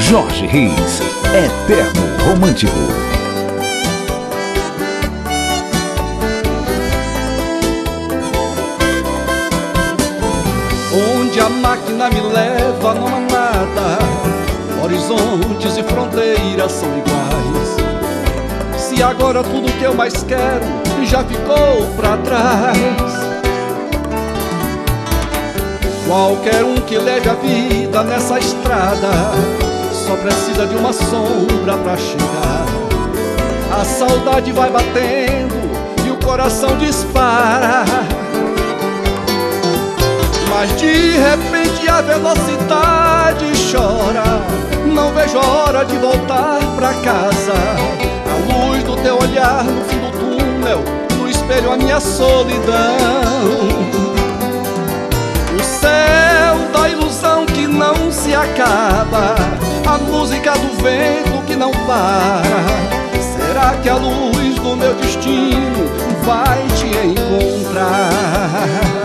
Jorge Reis, Eterno Romântico. Onde a máquina me leva não há nada, horizontes e fronteiras são iguais. Se agora tudo que eu mais quero já ficou pra trás, qualquer um que leve a vida nessa estrada só precisa de uma sombra pra chegar. A saudade vai batendo e o coração dispara, mas de repente a velocidade chora. Não vejo a hora de voltar pra casa. A luz do teu olhar no fim do túnel, no espelho a minha solidão. O céu da ilusão que não se acaba, a música do vento que não para. Será que a luz do meu destino vai te encontrar?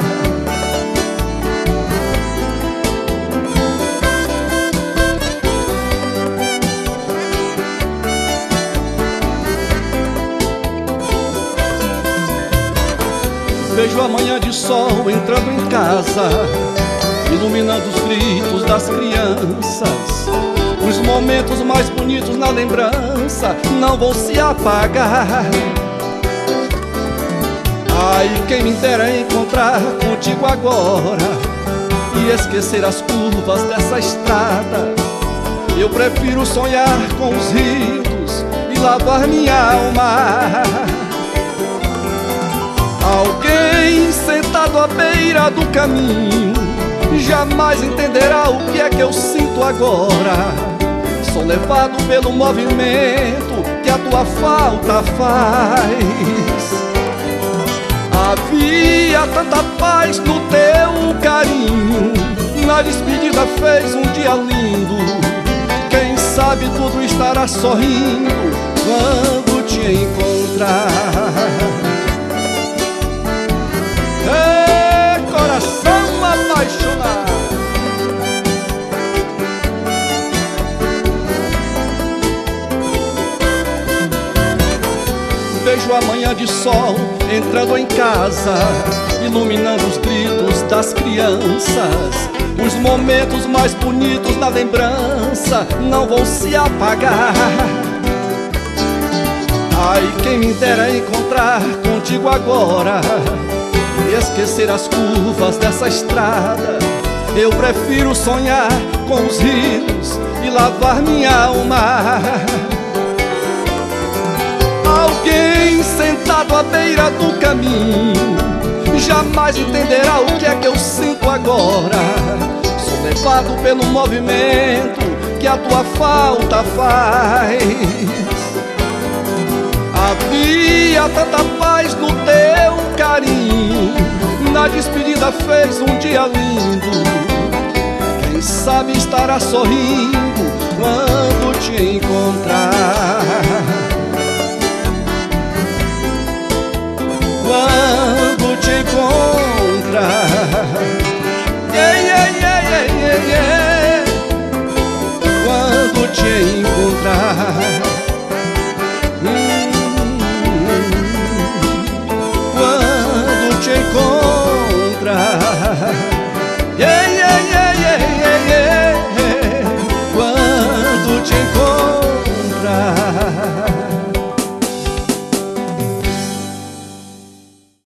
Vejo a manhã de sol entrando em casa, iluminando os gritos das crianças. Os momentos mais bonitos na lembrança não vão se apagar. Ai, quem me dera encontrar contigo agora e esquecer as curvas dessa estrada. Eu prefiro sonhar com os rios e lavar minha alma. Alguém sentado à beira do caminho jamais entenderá o que é que eu sinto agora. Sou levado pelo movimento que a tua falta faz. Havia tanta paz no teu carinho, na despedida fez um dia lindo. Quem sabe tudo estará sorrindo quando te encontrar. Coração apaixonado. Vejo a manhã de sol entrando em casa, iluminando os gritos das crianças. Os momentos mais bonitos na lembrança não vão se apagar. Ai, quem me dera encontrar contigo agora e esquecer as curvas dessa estrada. Eu prefiro sonhar com os rios e lavar minha alma. Alguém sentado à beira do caminho jamais entenderá o que é que eu sinto agora. Sou levado pelo movimento que a tua falta faz. Havia tanta paz no teu carinho, na despedida fez um dia lindo. Quem sabe estará sorrindo quando te encontrar. Quando te encontrar, yeah, yeah, yeah, yeah, yeah, yeah. Quando te encontrar, quando te encontrar, yeah, yeah, yeah, yeah, yeah, yeah. Quando te encontrar.